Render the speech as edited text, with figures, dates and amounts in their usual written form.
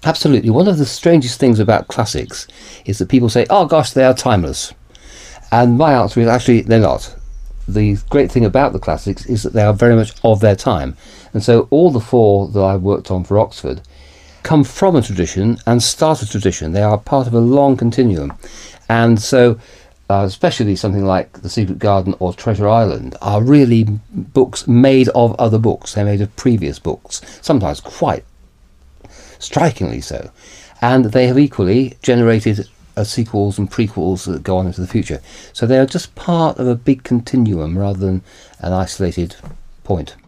Absolutely. One of the strangest things about classics is that people say, oh gosh, they are timeless. And my answer is actually they're not. The great thing about the classics is that they are very much of their time. And so all the four that I worked on for Oxford come from a tradition and start a tradition. They are part of a long continuum. And so especially something like The Secret Garden or Treasure Island are really books made of other books. They're made of previous books, sometimes quite strikingly so. And they have equally generated sequels and prequels that go on into the future. So they are just part of a big continuum rather than an isolated point.